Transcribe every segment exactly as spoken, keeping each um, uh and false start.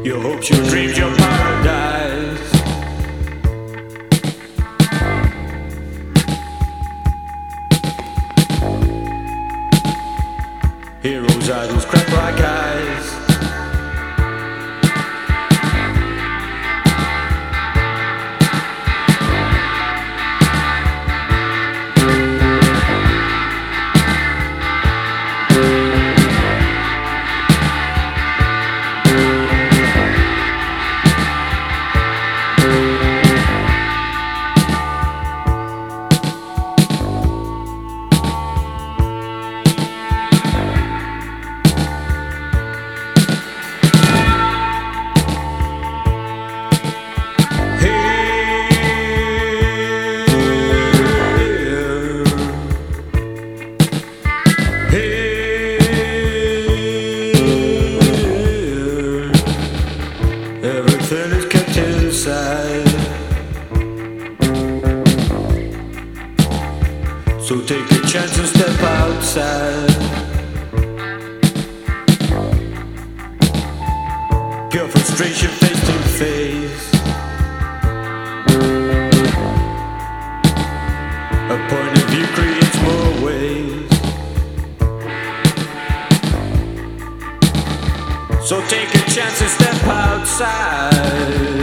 Your hopes, your dreams, your paradise. Heroes, idols, crack like eyes. Everything is kept inside. So take a chance and step outside. Pure frustration face to face. A point of view creates more ways. So take a chance and step outside.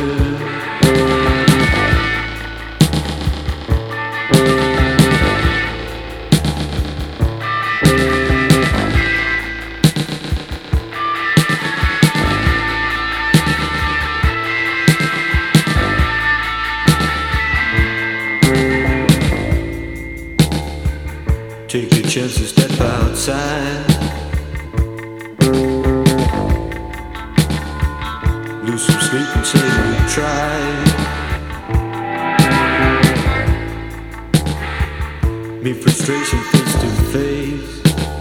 Take a chance to step outside. Lose some sleep and say you tried. Meet frustration face to face.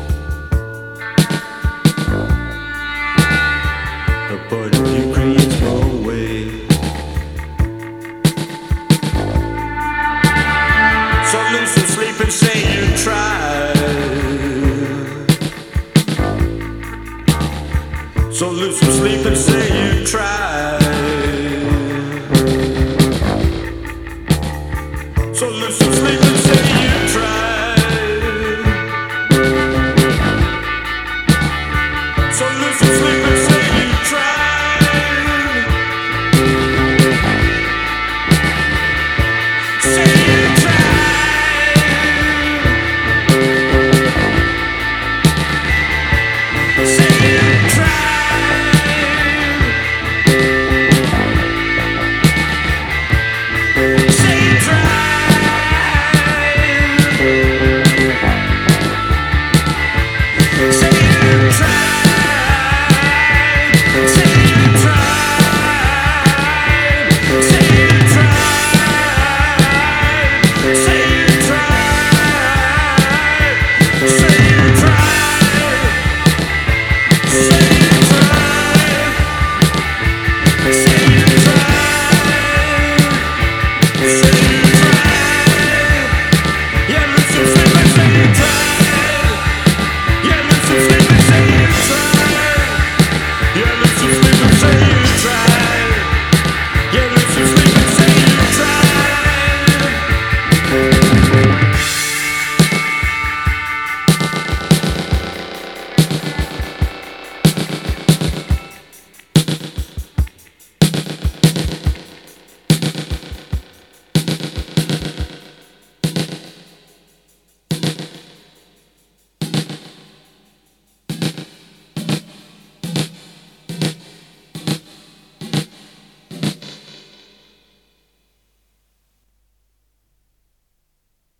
A part of you creates more ways. So lose some sleep and say you tried. So lose some sleep and say you tried. So lose some sleep and say you tried. So lose some sleep and